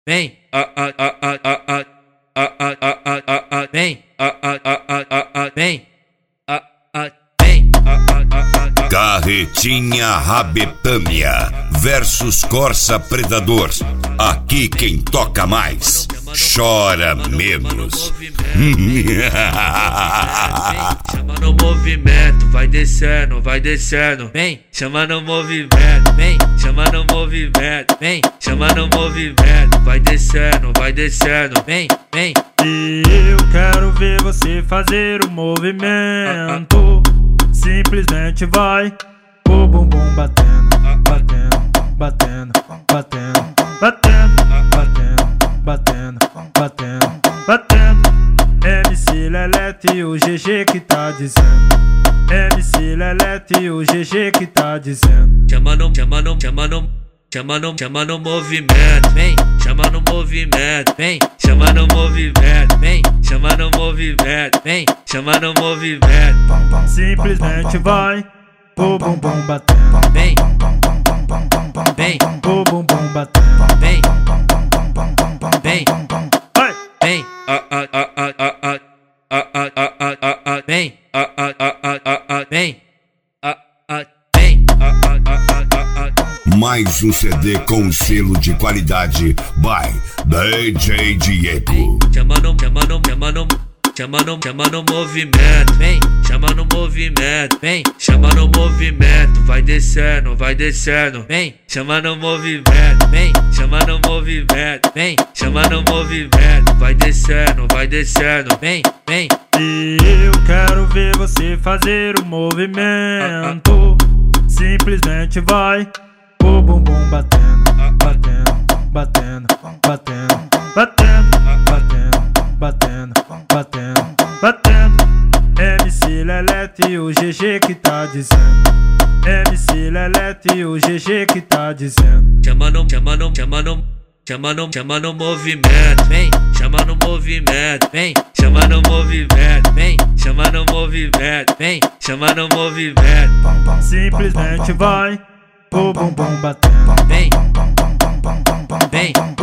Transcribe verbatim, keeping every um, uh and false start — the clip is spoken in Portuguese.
vem, ah ah ah ah ah ah ah ah ah ah ah vem, ah ah ah ah ah ah vem, ah ah vem, ah ah ah ah. Carretinha Rabetânia versus Corsa Predador. Aqui quem toca mais chora menos. Chama no movimento, vai descendo, vai descendo, vem. Chama no movimento, vem. Chama no movimento, vem. Chama no movimento, vai descendo, vai descendo, vem, vem. E eu quero ver você fazer o movimento. Simplesmente vai, o bumbum batendo, batendo, batendo, batendo, batendo, batendo, batendo, batendo, batendo. M C Lelete e o G G que tá dizendo. M C Lelete e o G G que tá dizendo. Chama no, chama no, chama no, chama no, chama no movimento, vem. Chama no movimento, vem. Chama no movimento, vem. Chama no movimento, vem. Chama no movimento. Simplesmente vai, o bumbum batendo, vem, vem, o bumbum batendo, vem, vem, vai, vem, ah ah ah ah ah ah ah ah ah ah ah vem, ah ah ah ah ah ah vem, ah ah vem, ah ah ah ah ah ah. Mais um C D com selo de qualidade by D J Diego. Chama no, chama no, chama no, chama no, chama no movimento, vem. Chama no movimento, vem. Chama no movimento, vai descendo, vai descendo, vem. Chama no movimento, vem. Chama no movimento, vem. Chama no movimento, vai descendo, vai descendo, vem, vem. E eu quero ver você fazer o movimento. Simplesmente vai, o bumbum batendo, batendo, batendo, batendo, batendo, batendo, batendo, batendo, batendo. M C Lelete e o G G que tá dizendo. M C Lelete e o G G que tá dizendo. Chama no, chama no, chama no, chama no, chama no movimento, vem. Chama no movimento, vem. Chama no movimento, vem. Chama no movimento, vem. Chama no movimento. Simplesmente vai, o bumbum batendo, vem, vem.